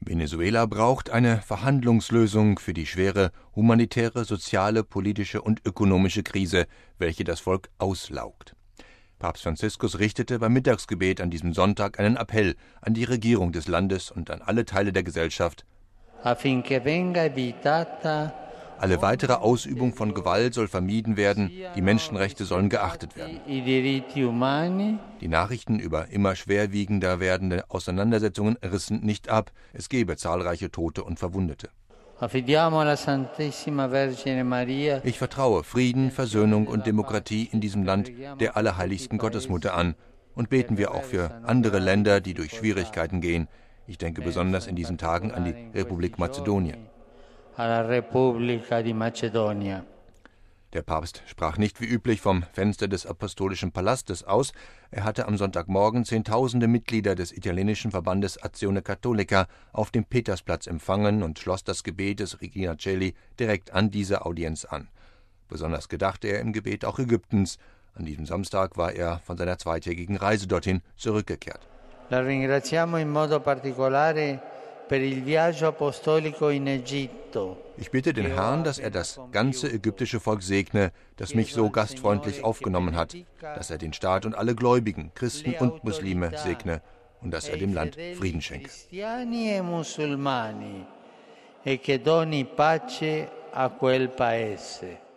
Venezuela braucht eine Verhandlungslösung für die schwere humanitäre, soziale, politische und ökonomische Krise, welche das Volk auslaugt. Papst Franziskus richtete beim Mittagsgebet an diesem Sonntag einen Appell an die Regierung des Landes und an alle Teile der Gesellschaft. Alle weitere Ausübung von Gewalt soll vermieden werden, die Menschenrechte sollen geachtet werden. Die Nachrichten über immer schwerwiegender werdende Auseinandersetzungen rissen nicht ab, es gebe zahlreiche Tote und Verwundete. Ich vertraue Frieden, Versöhnung und Demokratie in diesem Land der allerheiligsten Gottesmutter an und beten wir auch für andere Länder, die durch Schwierigkeiten gehen. Ich denke besonders in diesen Tagen an die Republik Mazedonien. Der Papst sprach nicht wie üblich vom Fenster des Apostolischen Palastes aus. Er hatte am Sonntagmorgen Zehntausende Mitglieder des italienischen Verbandes Azione Cattolica auf dem Petersplatz empfangen und schloss das Gebet des Regina Coeli direkt an diese Audienz an. Besonders gedachte er im Gebet auch Ägyptens. An diesem Samstag war er von seiner zweitägigen Reise dorthin zurückgekehrt. La ringraziamo in modo particolare per il viaggio apostolico in Egitto. Ich bitte den Herrn, dass er das ganze ägyptische Volk segne, das mich so gastfreundlich aufgenommen hat, dass er den Staat und alle Gläubigen, Christen und Muslime segne und dass er dem Land Frieden schenke. E che doni pace a quel paese.